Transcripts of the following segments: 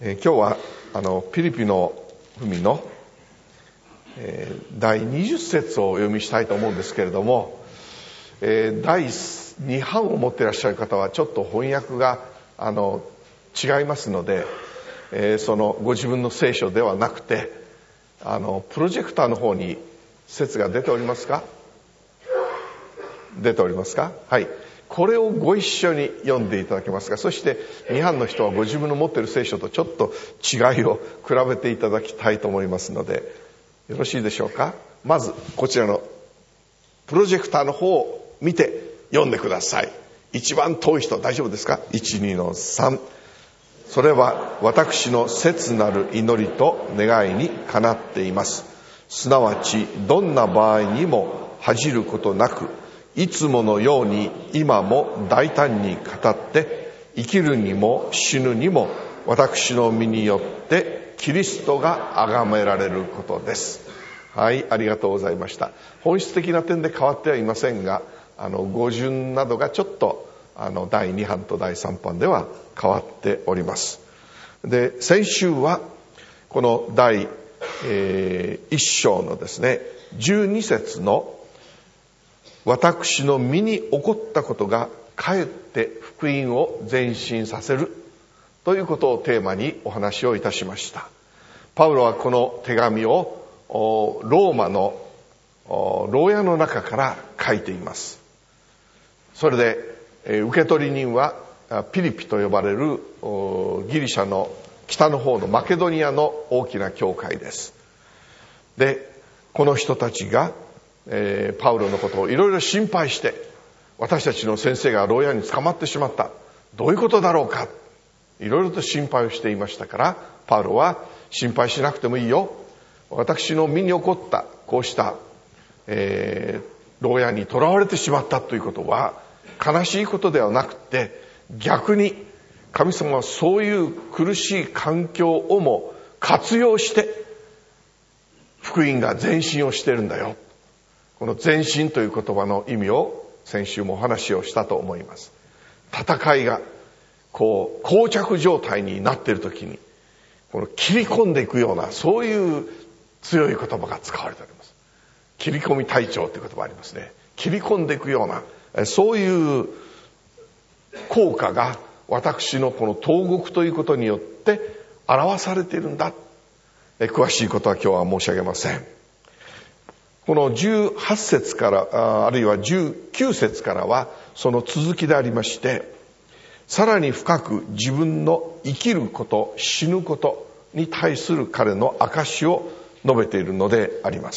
今日はピリピの文の、第20節をお読みしたいと思うんですけれども、第2版を持っていらっしゃる方はちょっと翻訳が違いますので、そのご自分の聖書ではなくてプロジェクターの方に節が出ておりますか？出ておりますか？はい。これをご一緒に読んでいただけますか。そして2版の人はご自分の持っている聖書とちょっと違いを比べていただきたいと思いますので、よろしいでしょうか。まずこちらのプロジェクターの方を見て読んでください。一番遠い人大丈夫ですか。 1,2-3。それは私の切なる祈りと願いにかなっています。すなわちどんな場合にも恥じることなく、いつものように今も大胆に語って、生きるにも死ぬにも私の身によってキリストが崇められることです。はい、ありがとうございました。本質的な点で変わってはいませんが、語順などがちょっと第2版と第3版では変わっております。で、先週はこの第1章のですね12節の私の身に起こったことがかえって福音を前進させるということをテーマにお話をいたしました。パウロはこの手紙をローマの牢屋の中から書いています。それで受取人はピリピと呼ばれるギリシャの北の方のマケドニアの大きな教会です。で、この人たちがパウロのことをいろいろ心配して、私たちの先生が牢屋に捕まってしまった、どういうことだろうか、いろいろと心配をしていましたから、パウロは心配しなくてもいいよ、私の身に起こったこうした、牢屋に囚われてしまったということは悲しいことではなくて、逆に神様はそういう苦しい環境をも活用して福音が前進をしているんだよ。この前進という言葉の意味を先週もお話をしたと思います。戦いがこう膠着状態になっているときに、この切り込んでいくような、そういう強い言葉が使われております。切り込み隊長という言葉ありますね。切り込んでいくような、そういう効果が私のこの投獄ということによって表されているんだ。詳しいことは今日は申し上げません。この18節からあるいは19節からはその続きでありまして、さらに深く自分の生きること、死ぬことに対する彼の証を述べているのであります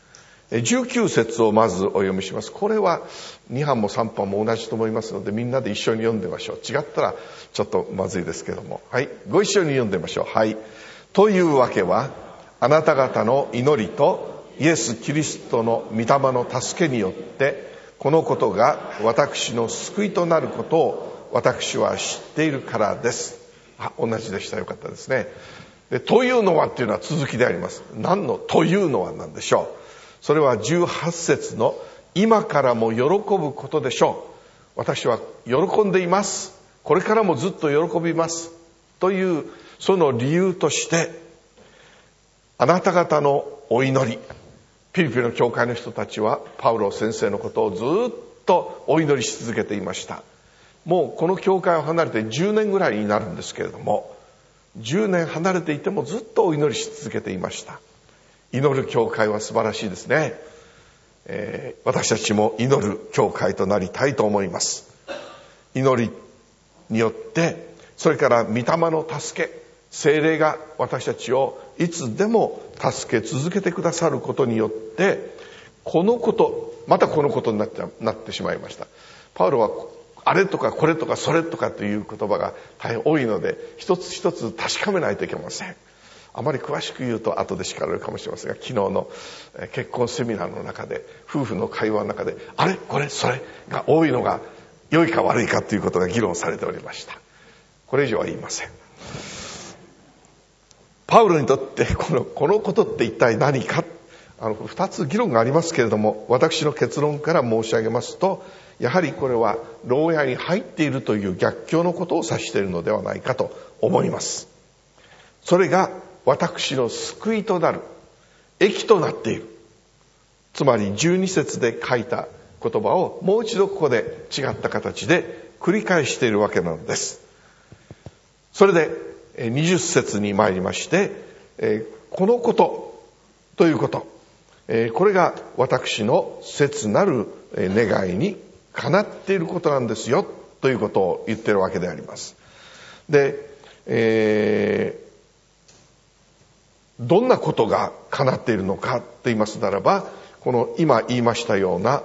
。19節をまずお読みします。これは2版も3版も同じと思いますので、みんなで一緒に読んでみましょう。違ったらちょっとまずいですけども、はい、ご一緒に読んでみましょう。はい。というわけは、あなた方の祈りとイエス・キリストの御霊の助けによってこのことが私の救いとなることを私は知っているからです。同じでした。よかったですね。で、というのはっていうのは続きであります。何のというのはなんでしょう。それは18節の今からも喜ぶことでしょう。私は喜んでいます。これからもずっと喜びますというその理由として、あなた方のお祈り、ピリピの教会の人たちはパウロ先生のことをずっとお祈りし続けていました。もうこの教会を離れて10年ぐらいになるんですけれども、10年離れていてもずっとお祈りし続けていました。祈る教会は素晴らしいですね。私たちも祈る教会となりたいと思います。祈りによって、それから御霊の助け、聖霊が私たちをいつでも助け続けてくださることによって、このこと、またこのことになってしまいました。パウロはあれとかこれとかそれとかという言葉が大変多いので、一つ一つ確かめないといけません。あまり詳しく言うと後で叱られるかもしれませんが、昨日の結婚セミナーの中で、夫婦の会話の中で、あれこれそれが多いのが良いか悪いかということが議論されておりました。これ以上は言いません。パウロにとってこのことって一体何か、二つ議論がありますけれども、私の結論から申し上げますと、やはりこれは牢屋に入っているという逆境のことを指しているのではないかと思います。 それが私の救いとなる益となっている。つまり12節で書いた言葉をもう一度ここで違った形で繰り返しているわけなのです。それで20節に参りまして、このことということ、これが私の切なる願いにかなっていることなんですよということを言っているわけであります。で、どんなことがかなっているのかと言いますならば、この今言いましたような、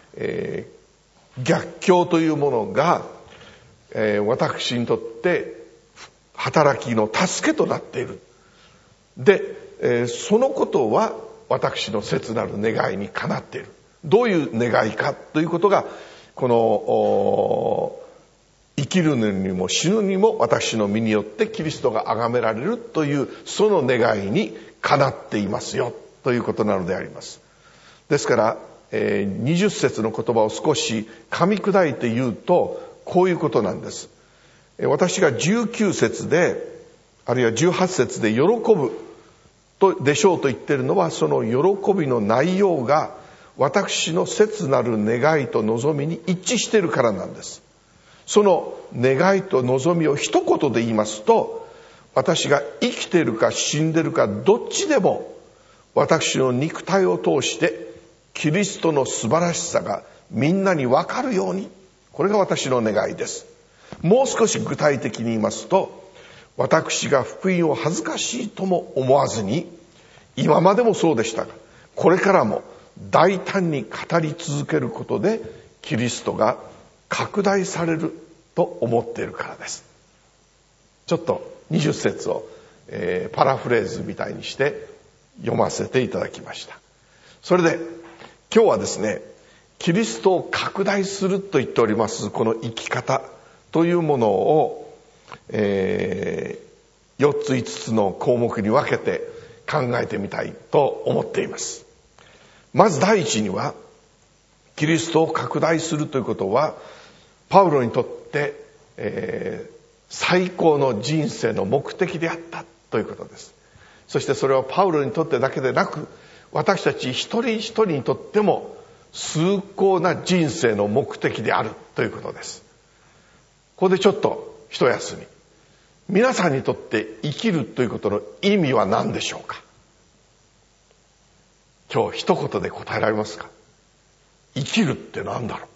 逆境というものが、私にとって働きの助けとなっている。で、そのことは私の切なる願いにかなっている。どういう願いかということが、この生きるのにも死ぬにも私の身によってキリストが崇められるというその願いにかなっていますよということなのであります。ですから、20節の言葉を少し噛み砕いて言うとこういうことなんです。私が19節であるいは18節で喜ぶでしょうと言っているのは、その喜びの内容が私の切なる願いと望みに一致しているからなんです。その願いと望みを一言で言いますと、私が生きているか死んでいるかどっちでも私の肉体を通してキリストの素晴らしさがみんなに分かるように、これが私の願いです。もう少し具体的に言いますと、私が福音を恥ずかしいとも思わずに、今までもそうでしたがこれからも大胆に語り続けることでキリストが拡大されると思っているからです。ちょっと20節を、パラフレーズみたいにして読ませていただきました。それで今日はですね、キリストを拡大すると言っておりますこの生き方というものを、4つ5つの項目に分けて考えてみたいと思っています。まず第一には、キリストを拡大するということはパウロにとって、最高の人生の目的であったということです。そしてそれはパウロにとってだけでなく、私たち一人一人にとっても崇高な人生の目的であるということです。ここでちょっと一休み。皆さんにとって生きるということの意味は何でしょうか。今日一言で答えられますか。生きるって何だろ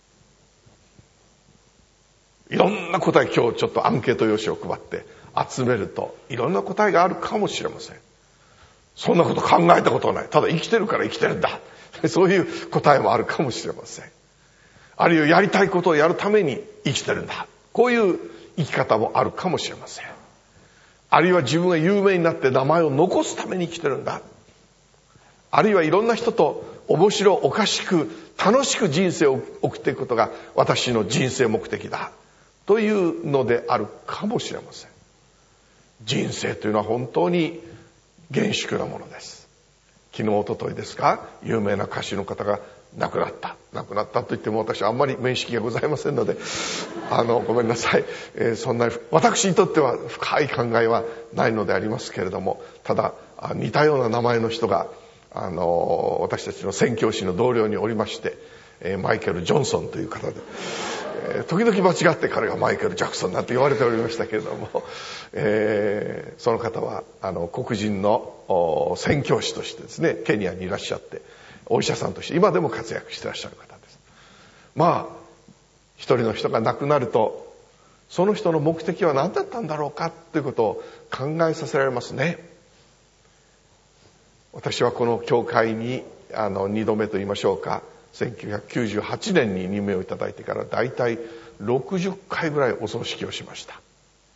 う。いろんな答え、今日ちょっとアンケート用紙を配って集めるといろんな答えがあるかもしれません。そんなこと考えたことはない。ただ生きてるから生きてるんだ。そういう答えもあるかもしれません。あるいはやりたいことをやるために生きてるんだ。こういう生き方もあるかもしれません。あるいは自分が有名になって名前を残すために生きてるんだ。あるいはいろんな人と面白おかしく楽しく人生を送っていくことが私の人生目的だというのであるかもしれません。人生というのは本当に厳粛なものです。昨日一昨日ですか、有名な歌手の方が亡くなったと言っても私はあんまり面識がございませんのでごめんなさい、そんな私にとっては深い考えはないのでありますけれども、ただ似たような名前の人が私たちの宣教師の同僚におりまして、マイケル・ジョンソンという方で、時々間違って彼がマイケル・ジャクソンなんて言われておりましたけれども、その方は黒人の宣教師としてですね、ケニアにいらっしゃってお医者さんとして今でも活躍していらっしゃる方です。まあ一人の人が亡くなるとその人の目的は何だったんだろうかということを考えさせられますね。私はこの教会に2度目と言いましょうか、1998年に任命をいただいてからだいたい60回ぐらいお葬式をしました。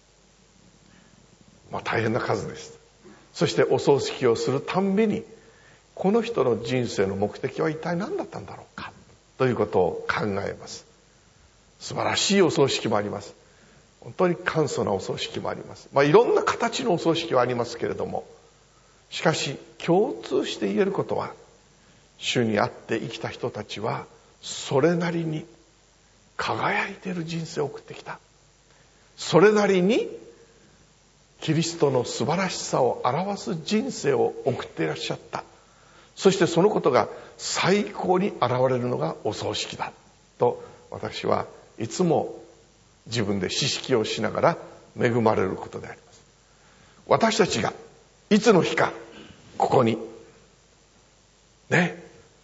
大変な数です。そしてお葬式をするたんびにこの人の人生の目的は一体何だったんだろうかということを考えます。素晴らしいお葬式もあります。本当に簡素なお葬式もあります。いろんな形のお葬式はありますけれども、しかし共通して言えることは、主にあって生きた人たちはそれなりに輝いている人生を送ってきた。それなりにキリストの素晴らしさを表す人生を送っていらっしゃった。そしてそのことが最高に現れるのがお葬式だと、私はいつも自分で知識をしながら恵まれることであります。私たちがいつの日かここにね、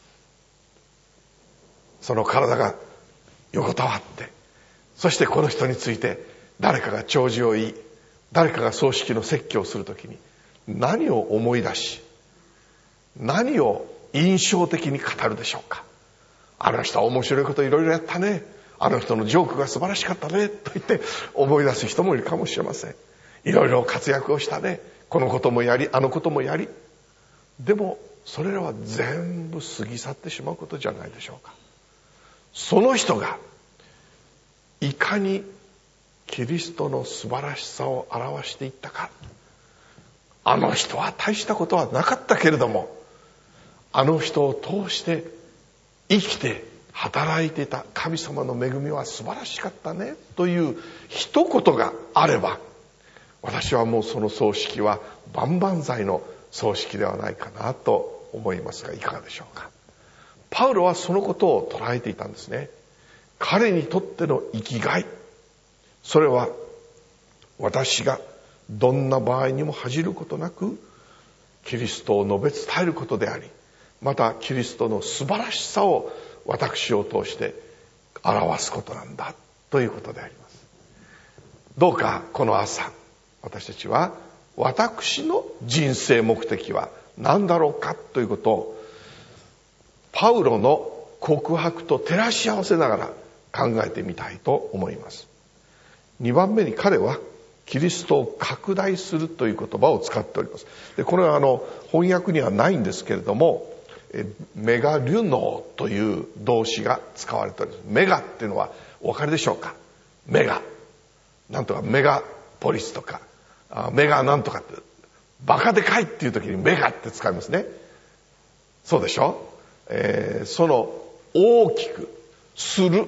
その体が横たわって、そしてこの人について誰かが弔辞を言い、誰かが葬式の説教をするときに何を思い出し、何を印象的に語るでしょうか。あの人は面白いこといろいろやったね、あの人のジョークが素晴らしかったねと言って思い出す人もいるかもしれません。いろいろ活躍をしたね、このこともやりあのこともやり。でもそれらは全部過ぎ去ってしまうことじゃないでしょうか。その人がいかにキリストの素晴らしさを表していったか。あの人は大したことはなかったけれども、あの人を通して生きて働いていた神様の恵みは素晴らしかったねという一言があれば、私はもうその葬式は万々歳の葬式ではないかなと思いますが、いかがでしょうか。パウロはそのことを捉えていたんですね。彼にとっての生きがい、それは私がどんな場合にも恥じることなくキリストを述べ伝えることであり、またキリストの素晴らしさを私を通して表すことなんだということであります。どうかこの朝、私たちは私の人生目的は何だろうかということをパウロの告白と照らし合わせながら考えてみたいと思います。2番目に彼はキリストを拡大するという言葉を使っております。でこれは翻訳にはないんですけれども、メガリュノーという動詞が使われております。メガっていうのはお分かりでしょうか。メガなんとかメガポリスとかメガなんとかってバカでかいっていう時にメガって使いますね。そうでしょ。その大きくする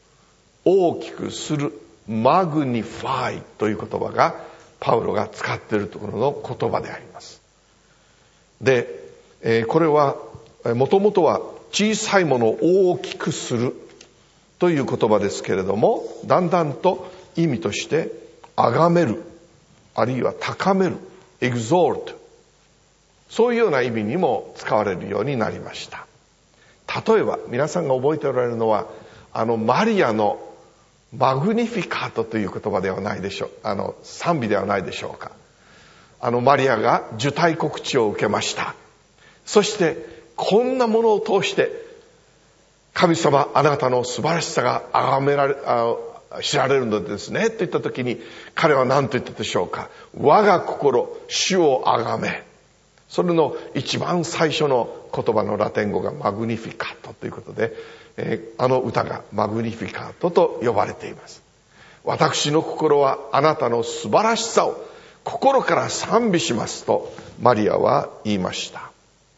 マグニファイという言葉がパウロが使っているところの言葉であります。で、これはもともとは小さいものを大きくするという言葉ですけれども、だんだんと意味として崇める、あるいは高める、エグゾルト、そういうような意味にも使われるようになりました。例えば皆さんが覚えておられるのはマリアのマグニフィカートという言葉ではないでしょう。賛美ではないでしょうか。マリアが受胎告知を受けました。そしてこんなものを通して神様あなたの素晴らしさが知られるのですねと言った時に、彼は何と言ったでしょうか。我が心主をあがめ。それの一番最初の言葉のラテン語がマグニフィカトということで、歌がマグニフィカトと呼ばれています。私の心はあなたの素晴らしさを心から賛美しますとマリアは言いました。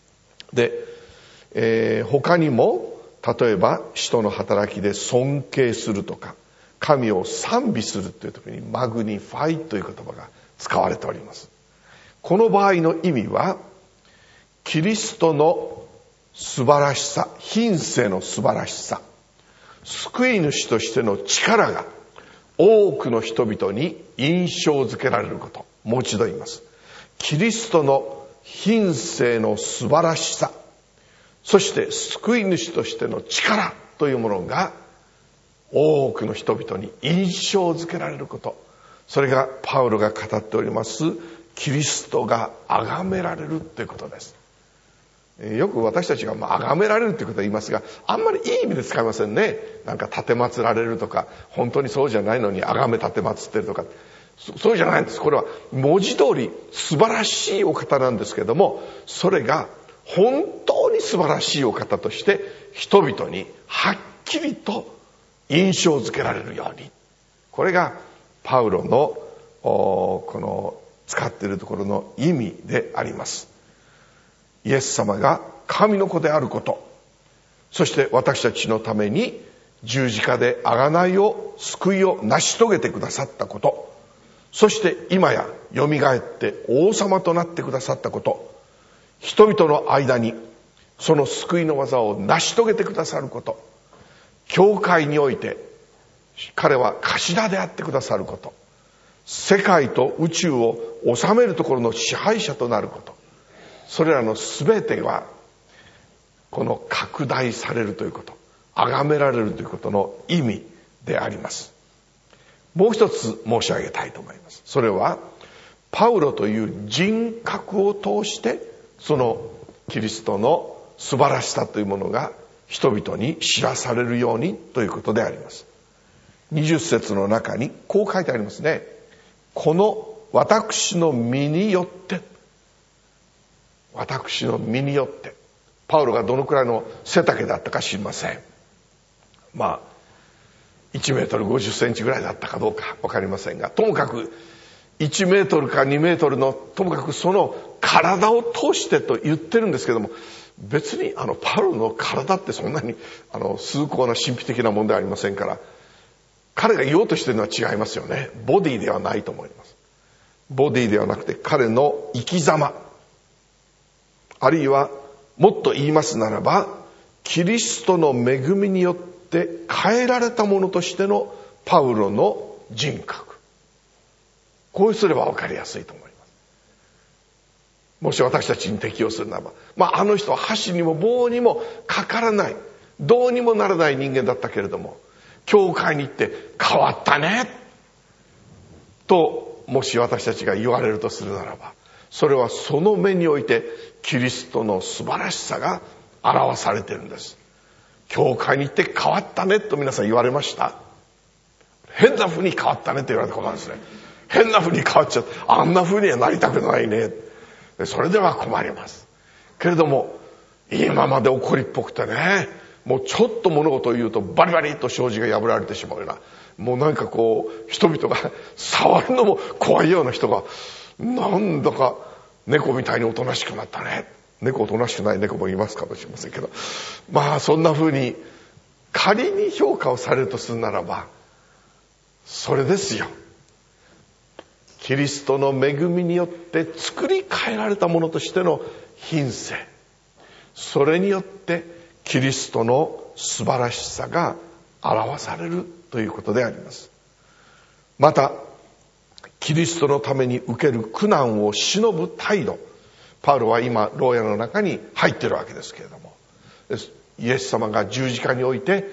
で、他にも例えば使徒の働きで尊敬するとか神を賛美するという時にマグニファイという言葉が使われております。この場合の意味はキリストの素晴らしさ、品性の素晴らしさ、救い主としての力が多くの人々に印象づけられること。もう一度言います。キリストの品性の素晴らしさ、そして救い主としての力というものが多くの人々に印象づけられること。それがパウロが語っておりますキリストが崇められるということです。よく私たちが崇められるということを言いますが、あんまりいい意味で使いませんね。なんか奉られるとか、本当にそうじゃないのに崇め奉ってるとか、そうじゃないんです。これは文字通り素晴らしいお方なんですけども、それが本当に素晴らしいお方として人々にはっきりと印象づけられるように。これがパウロのこの使っているところの意味であります。イエス様が神の子であること、そして私たちのために十字架で贖いを救いを成し遂げてくださったこと、 そして今やよみがえって王様となってくださったこと、人々の間にその救いの技を成し遂げてくださること、教会において彼は頭であってくださること、世界と宇宙を治めるところの支配者となること、それらの全てはこの拡大されるということ、崇められるということの意味であります。もう一つ申し上げたいと思います。それはパウロという人格を通してそのキリストの素晴らしさというものが人々に知らされるようにということであります。20節の中にこう書いてありますね。この私の身によって、私の身によって、パウロがどのくらいの背丈だったか知りません。1メートル50センチぐらいだったかどうか分かりませんが、ともかく1メートルか2メートルの、ともかくその体を通してと言ってるんですけども、別にパウロの体ってそんなに崇高な神秘的なものではありませんから、彼が言おうとしているのは違いますよね。ボディではないと思います。ボディではなくて彼の生き様、あるいはもっと言いますならば、キリストの恵みによって変えられたものとしてのパウロの人格、こうすれば分かりやすいと思います。もし私たちに適用するならば、あの人は箸にも棒にもかからない、どうにもならない人間だったけれども、教会に行って変わったねともし私たちが言われるとするならば、それはその目においてキリストの素晴らしさが表されているんです。教会に行って変わったねと皆さん言われました？変な風に変わったねと言われたことなんですね。変な風に変わっちゃって、あんな風にはなりたくないね、それでは困ります。けれども今まで怒りっぽくてね、もうちょっと物事を言うとバリバリと障子が破られてしまうような、もうなんかこう人々が触るのも怖いような人が、なんだか猫みたいにおとなしくなったね。猫おとなしくない猫もいますかもしれませんけど、そんな風に仮に評価をされるとするならば、それですよ。キリストの恵みによって作り変えられたものとしての品性、それによってキリストの素晴らしさが表されるということであります。またキリストのために受ける苦難を忍ぶ態度、パウロは今牢屋の中に入っているわけですけれども、イエス様が十字架において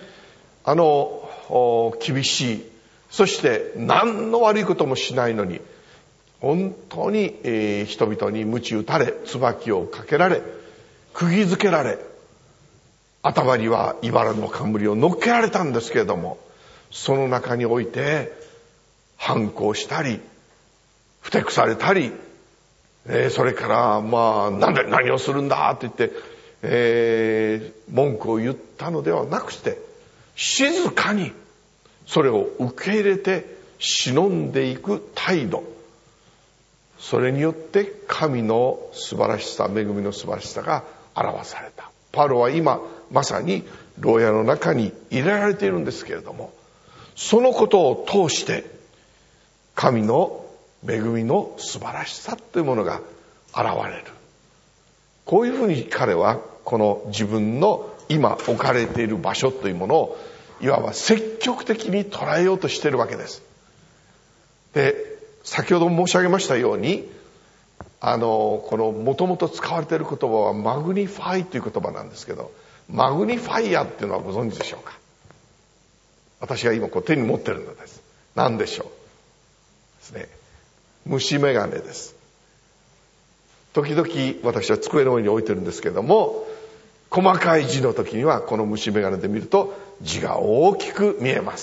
厳しい、そして何の悪いこともしないのに本当に人々に鞭打たれ、椿をかけられ、釘付けられ、頭には茨の冠を乗っけられたんですけれども、その中において反抗したりふてくされたり、それからなんで何をするんだって言って、文句を言ったのではなくて、静かにそれを受け入れて忍んでいく態度、それによって神の素晴らしさ、恵みの素晴らしさが表された。パウロは今まさに牢屋の中に入れられているんですけれども、そのことを通して神の恵みの素晴らしさというものが現れる。こういうふうに彼はこの自分の今置かれている場所というものをいわば積極的に捉えようとしているわけです。で、先ほど申し上げましたように、このもともと使われている言葉はマグニファイという言葉なんですけど、マグニファイアっていうのはご存知でしょうか？私が今手に持ってるのです。何でしょうですね。虫眼鏡です。時々私は机の上に置いてるんですけども、細かい字の時にはこの虫眼鏡で見ると字が大きく見えます。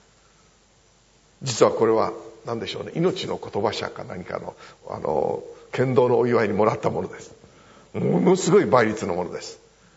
実はこれは何でしょうね、命の言葉社か何かの剣道のお祝いにもらったものです。ものすごい倍率のものです。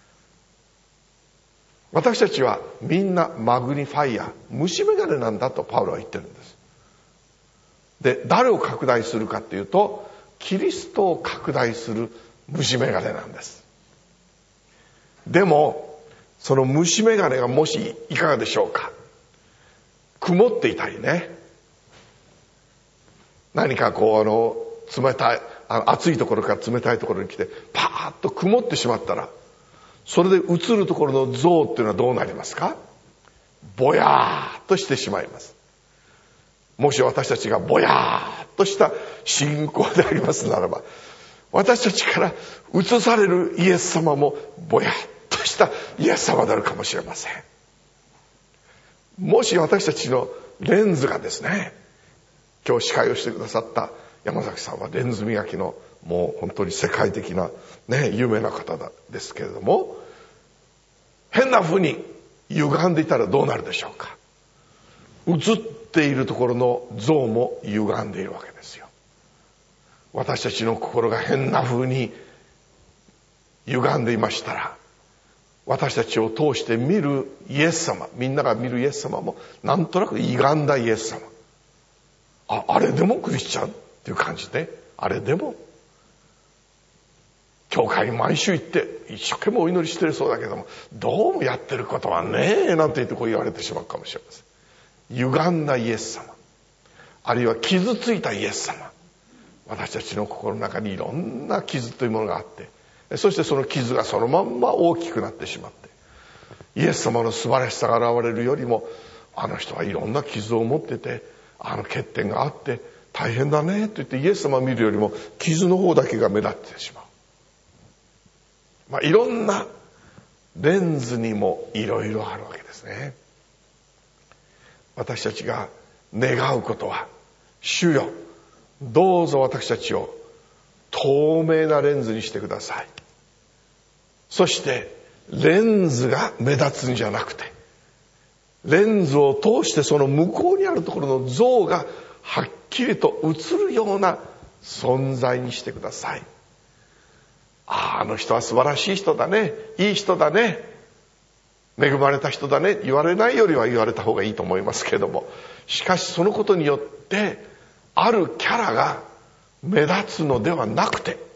私たちはみんなマグニファイア、虫眼鏡なんだとパウロは言ってるんです。で、誰を拡大するかっていうと、キリストを拡大する虫眼鏡なんです。でもその虫眼鏡がもしいかがでしょうか、曇っていたりね、 何か冷たい暑いところから冷たいところに来てパーッと曇ってしまったら、それで映るところの像っていうのはどうなりますか？ぼやーっとしてしまいます。もし私たちがぼやーっとした信仰でありますならば、私たちから映されるイエス様もぼやっとしたイエス様であるかもしれません。もし私たちのレンズがですね、今日司会をしてくださった山崎さんはレンズ磨きのもう本当に世界的なね、有名な方ですけれども、変な風に歪んでいたらどうなるでしょうか？映っているところの像も歪んでいるわけですよ。私たちの心が変な風に歪んでいましたら、私たちを通して見るイエス様、みんなが見るイエス様もなんとなく歪んだイエス様、あれでもクリスチャンっていう感じで、あれでも教会に毎週行って一生懸命お祈りしてるそうだけども、どうもやってることはねえなんて言って言われてしまうかもしれません。歪んだイエス様、あるいは傷ついたイエス様、私たちの心の中にいろんな傷というものがあって、そしてその傷がそのまんま大きくなってしまって、イエス様の素晴らしさが現れるよりも、あの人はいろんな傷を持ってて、あの欠点があって大変だねと言ってイエス様を見るよりも傷の方だけが目立ってしまう。いろんなレンズにもいろいろあるわけですね。私たちが願うことは、主よ、どうぞ私たちを透明なレンズにしてください。そしてレンズが目立つんじゃなくて、レンズを通してその向こうにあるところの像がはっきりと映るような存在にしてください。あの人は素晴らしい人だね、いい人だね、恵まれた人だね、言われないよりは言われた方がいいと思いますけども、しかしそのことによってあるキャラが目立つのではなくて、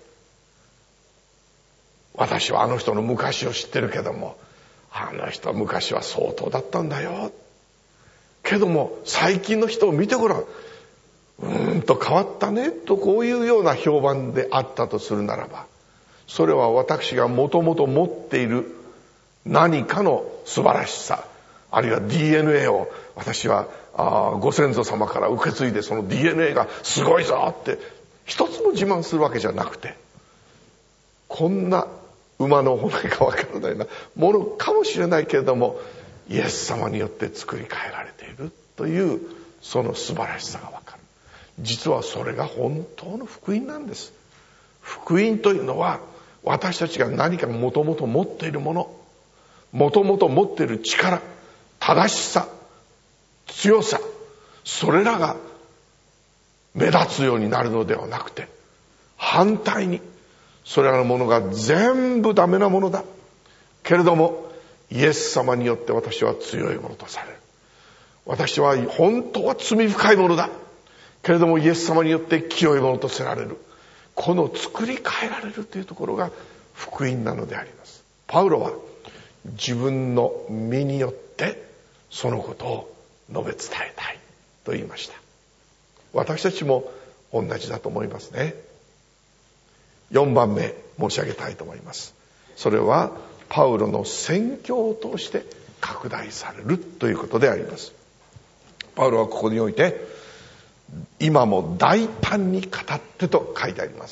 私はあの人の昔を知ってるけども、あの人は昔は相当だったんだよ、けども最近の人を見てごらん、と変わったねと、こういうような評判であったとするならば、それは私がもともと持っている何かの素晴らしさ、あるいは DNA を私はご先祖様から受け継いで、その DNA がすごいぞって一つも自慢するわけじゃなくて、こんな馬の骨かわからないなものかもしれないけれども、イエス様によって作り変えられているというその素晴らしさがわかる。実はそれが本当の福音なんです。福音というのは、私たちが何かもともと持っているもの、もともと持っている力、正しさ、強さ、それらが目立つようになるのではなくて、反対にそれらのものが全部ダメなものだけれども、イエス様によって私は強いものとされる。私は本当は罪深いものだけれども、イエス様によって清いものとせられる。この作り変えられるというところが福音なのであります。パウロは自分の身によってそのことを述べ伝えたいと言いました。私たちも同じだと思いますね。4番目申し上げたいと思います。それはパウロの宣教を通して拡大されるということであります。パウロはここにおいて、今も大胆に語ってと書いてあります。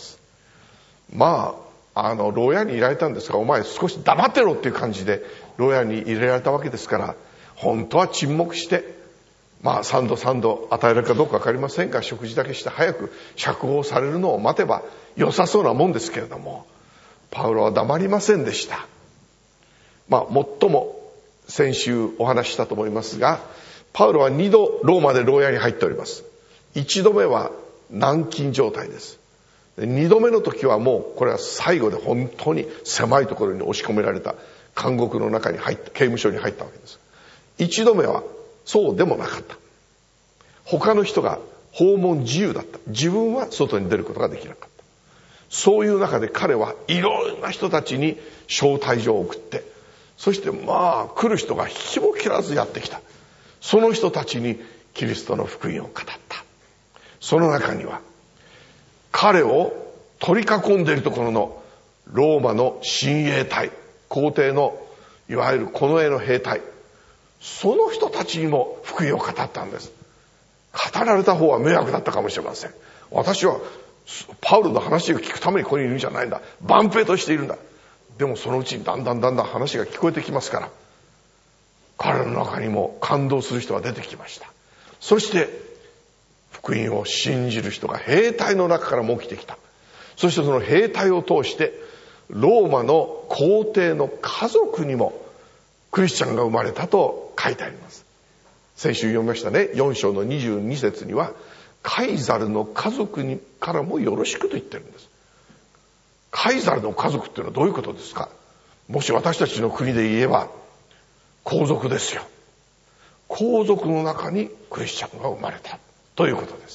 牢屋に入れられたんですが、お前少し黙ってろっていう感じで牢屋に入れられたわけですから、本当は沈黙して、3度与えられるかどうか分かりませんが、食事だけして早く釈放されるのを待てば良さそうなもんですけれども、パウロは黙りませんでした。最も先週お話ししたと思いますが、パウロは2度ローマで牢屋に入っております。1度目は軟禁状態です。2度目の時はもうこれは最後で本当に狭いところに押し込められた監獄の中に入った、刑務所に入ったわけです。1度目はそうでもなかった。他の人が訪問自由だった。自分は外に出ることができなかった。そういう中で彼はいろんな人たちに招待状を送って、そして来る人が引きも切らずやってきた。その人たちにキリストの福音を語った。 その中には彼を取り囲んでいるところのローマの親衛隊、皇帝のいわゆる近衛の兵隊、その人たちにも福音を語ったんです。語られた方は迷惑だったかもしれません。私はパウロの話を聞くためにここにいるんじゃないんだ、万兵としているんだ。でもそのうちにだんだん話が聞こえてきますから、彼の中にも感動する人が出てきました。そして福音を信じる人が兵隊の中からも起きてきた。そしてその兵隊を通してローマの皇帝の家族にもクリスチャンが生まれたと書いてあります。先週読みましたね。4章の22節にはカイザルの家族にからもよろしくと言ってるんです。カイザルの家族っていうのはどういうことですか。もし私たちの国で言えば皇族ですよ。皇族の中にクリスチャンが生まれたということです。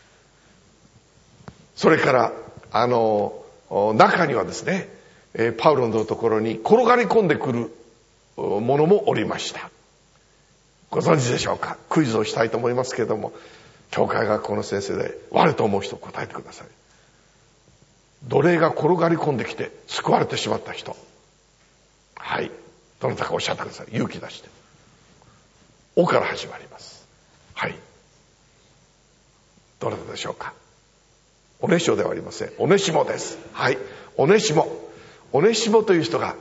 それから中にはですね、パウロのところに転がり込んでくる者もおりました。ご存知でしょうか。クイズをしたいと思いますけれども、教会学校の先生で我と思う人答えてください。奴隷が転がり込んできて救われてしまった人。はい、どなたかおっしゃってください。勇気出して。おから始まります。はい、どなたでしょうか。オネシオではありません。オネシモです。はい、オネシモという人が、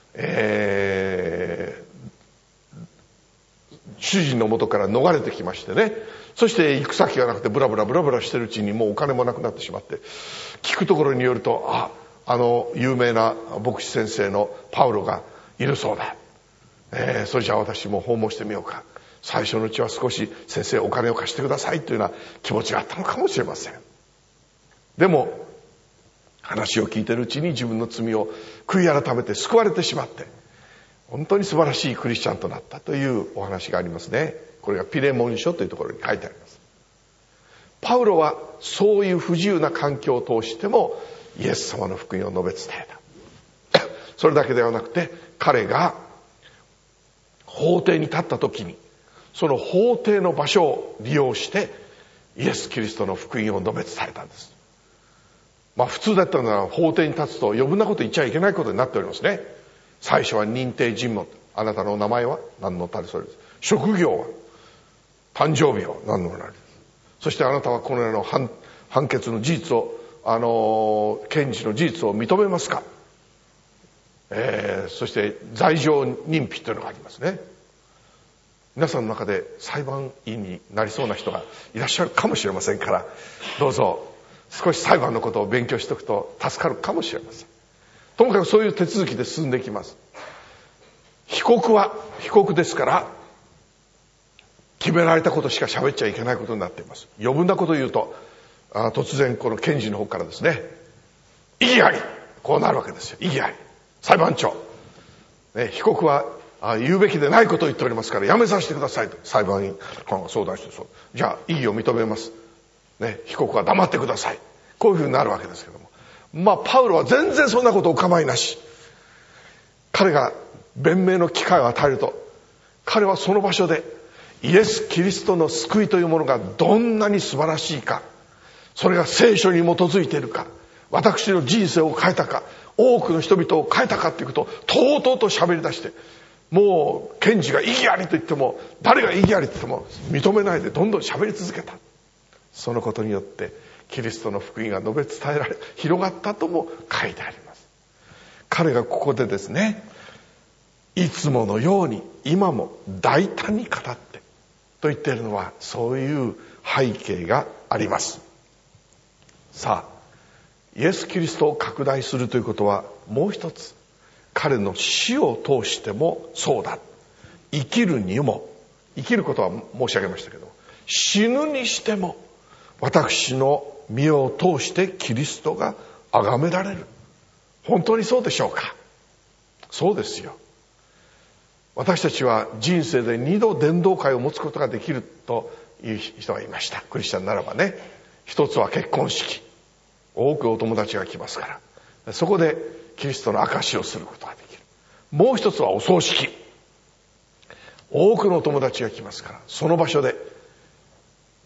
主人の元から逃れてきましてね、そして行く先がなくてブラブラしてるうちにもうお金もなくなってしまって、聞くところによると有名な牧師先生のパウロがいるそうだ、それじゃあ私も訪問してみようか。最初のうちは少し先生お金を貸してくださいというような気持ちがあったのかもしれません。でも話を聞いているうちに自分の罪を悔い改めて救われてしまって、本当に素晴らしいクリスチャンとなったというお話がありますね。これがピレモン書というところに書いてあります。パウロはそういう不自由な環境を通してもイエス様の福音を述べ伝えた。それだけではなくて、彼が法廷に立った時にその法廷の場所を利用してイエス・キリストの福音を述べ伝えたんです。普通だったのは法廷に立つと余分なこと言っちゃいけないことになっておりますね。最初は認定尋問。あなたの名前は何のたれそれです。職業は、誕生日は何のなれです。そしてあなたはこのような判決の事実を検事の事実を認めますか。そして罪状認否というのがありますね。皆さんの中で裁判員になりそうな人がいらっしゃるかもしれませんから、どうぞ少し裁判のことを勉強しておくと助かるかもしれません。ともかくそういう手続きで進んでいきます。被告は被告ですから、決められたことしか喋っちゃいけないことになっています。余分なことを言うと突然この検事の方からですね、異議あり、こうなるわけですよ。異議あり、裁判長、被告は言うべきでないことを言っておりますからやめさせてくださいと裁判員が相談して、そうじゃあ異議を認めます、被告は黙ってください、こういうふうになるわけですけども、パウロは全然そんなことお構いなし。彼が弁明の機会を与えると、彼はその場所でイエス・キリストの救いというものがどんなに素晴らしいか、それが聖書に基づいているか、私の人生を変えたか、多くの人々を変えたかということをとうとうと喋り出して、もう検事が異議ありと言っても、誰が異議ありと言っても認めないでどんどん喋り続けた。そのことによってキリストの福音が述べ伝えられ広がったとも書いてあります。彼がここでですね、いつものように今も大胆に語ってと言っているのは、そういう背景があります。さあ、イエス・キリストを拡大するということはもう一つ、彼の死を通してもそうだ。生きるにも、生きることは申し上げましたけど、死ぬにしても私の身を通してキリストが崇められる。本当にそうでしょうか。そうですよ。私たちは人生で2度伝道会を持つことができるという人がいました。クリスチャンならばね。一つは結婚式。多くお友達が来ますから、そこでキリストの証しをすることができる。もう一つはお葬式。多くのお友達が来ますから、その場所で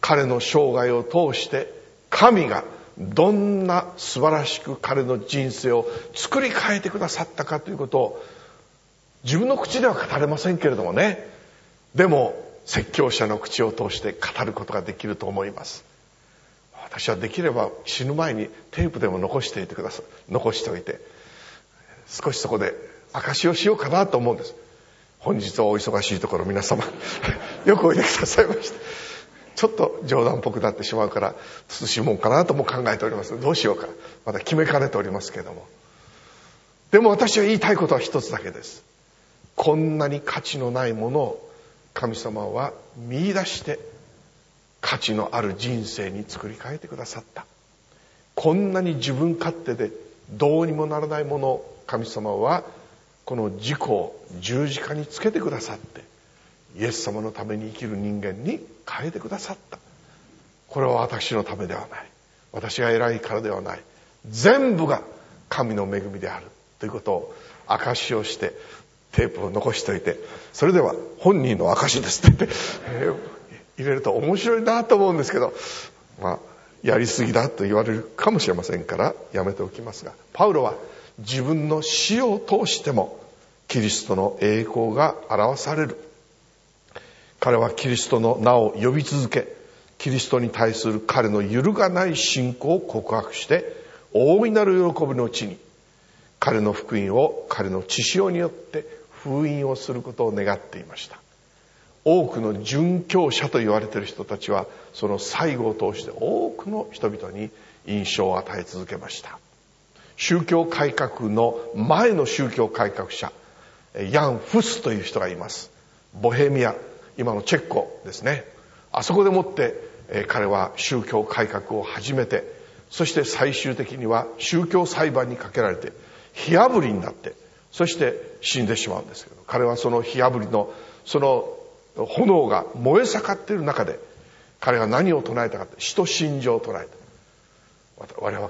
彼の生涯を通して神がどんな素晴らしく彼の人生を作り変えてくださったかということを自分の口では語れませんけれどもね、でも説教者の口を通して語ることができると思います。私はできれば死ぬ前にテープでも残しておいて少しそこで証しをしようかなと思うんです。本日はお忙しいところ皆様よくおいでくださいました。ちょっと冗談っぽくなってしまうから慎もうかなとも考えております。どうしようかまだ決めかねておりますけれども、でも私は言いたいことは一つだけです。こんなに価値のないものを神様は見出して価値のある人生に作り変えてくださった。こんなに自分勝手でどうにもならないものを神様はこの自己を十字架につけてくださってイエス様のために生きる人間に変えてくださった。これは私のためではない、私が偉いからではない、全部が神の恵みであるということを証しをしてテープを残しておいて、それでは本人の証ですって言って、入れると面白いなと思うんですけど、やりすぎだと言われるかもしれませんからやめておきますが、パウロは自分の死を通してもキリストの栄光が表される。彼はキリストの名を呼び続け、キリストに対する彼の揺るがない信仰を告白して大いなる喜びのうちに彼の福音を彼の血潮によって封印をすることを願っていました。多くの殉教者と言われている人たちはその最後を通して多くの人々に印象を与え続けました。宗教改革の前の宗教改革者ヤン・フスという人がいます。ボヘミア、今のチェコですね。あそこでもって彼は宗教改革を始めて、そして最終的には宗教裁判にかけられて火あぶりになって、そして死んでしまうんですけど、彼はその火あぶりのその炎が燃え盛っている中で彼が何を唱えたかって、使徒信条を唱えた。我々は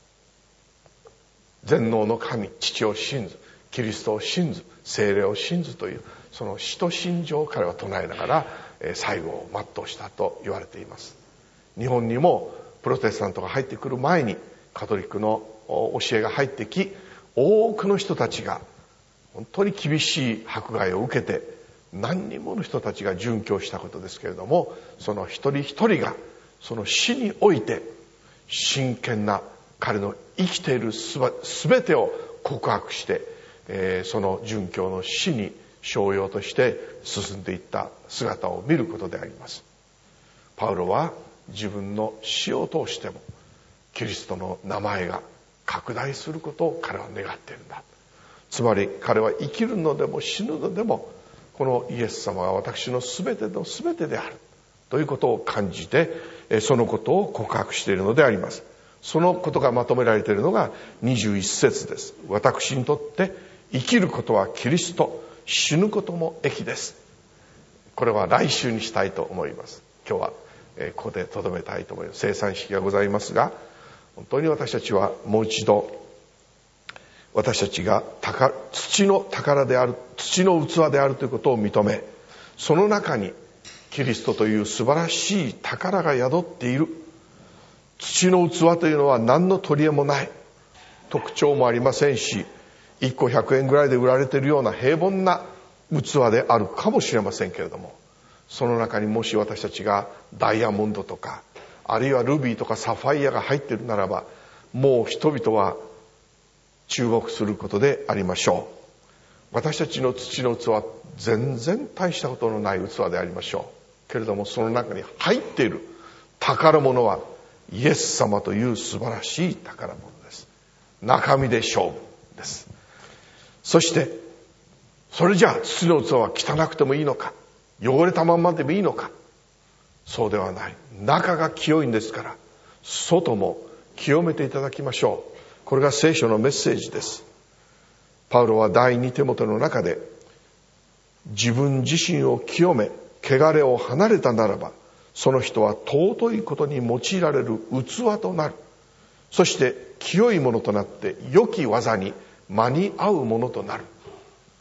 全能の神父を信ず、キリストを信ず、聖霊を信ずというその使徒信条を彼は唱えながら最後を全うしたと言われています。日本にもプロテスタントが入ってくる前にカトリックの教えが入ってき、多くの人たちが本当に厳しい迫害を受けて何人もの人たちが殉教したことですけれども、その一人一人がその死において真剣な彼の生きている全てを告白して、その殉教の死に商用として進んでいった姿を見ることであります。パウロは自分の死を通してもキリストの名前が拡大することを彼は願っているんだ。つまり彼は生きるのでも死ぬのでもこのイエス様が私の全ての全てであるということを感じて、そのことを告白しているのであります。そのことがまとめられているのが21節です。私にとって生きることはキリスト、死ぬことも益です。これは来週にしたいと思います。今日はここでとどめたいと思います。生産式がございますが、本当に私たちはもう一度私たちが土の宝である、土の器であるということを認め、その中にキリストという素晴らしい宝が宿っている。土の器というのは何の取り柄もない、特徴もありませんし、1個100円ぐらいで売られているような平凡な器であるかもしれませんけれども、その中にもし私たちがダイヤモンドとかあるいはルビーとかサファイアが入っているならば、もう人々は注目することでありましょう。私たちの土の器は全然大したことのない器でありましょうけれども、その中に入っている宝物はイエス様という素晴らしい宝物です。中身で勝負です。そしてそれじゃあ土の器は汚くてもいいのか、汚れたまんまでもいいのか、そうではない。中が清いんですから外も清めていただきましょう。これが聖書のメッセージです。パウロは第2テモテの中で、自分自身を清め汚れを離れたならば、その人は尊いことに用いられる器となる。そして清いものとなって良き技に間に合うものとなる。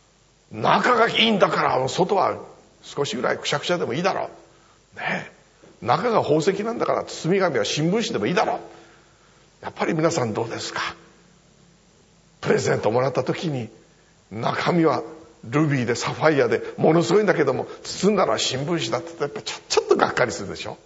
中がいいんだから外は少しぐらいくしゃくしゃでもいいだろうね。 中が宝石なんだから包み紙は新聞紙でもいいだろう。やっぱり皆さんどうですか？プレゼントもらった時に中身はルビーでサファイアでものすごいんだけども、包んだのは新聞紙だってやっぱちょっとがっかりするでしょ。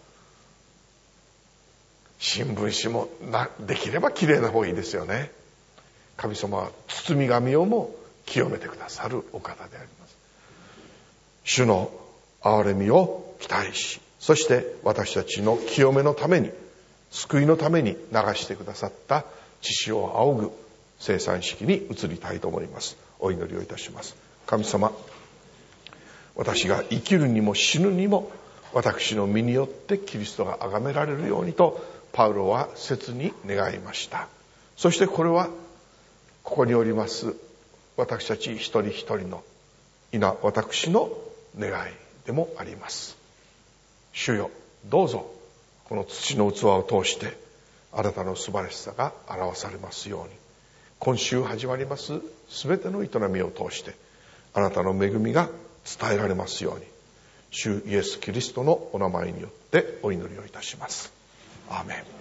新聞紙もできればきれいな方がいいですよね。神様は包み紙をも清めてくださるお方であります。主の憐れみを期待し、そして私たちの清めのために、救いのために流してくださった血潮を仰ぐ聖餐式に移りたいと思います。お祈りをいたします。神様、私が生きるにも死ぬにも私の身によってキリストが崇められるようにとパウロは切に願いました。そしてこれはここにおります私たち一人一人の私の願いでもあります。主よ、どうぞこの土の器を通してあなたの素晴らしさが表されますように、今週始まりますすべての営みを通してあなたの恵みが伝えられますように、主イエス・キリストのお名前によってお祈りをいたします。アーメン。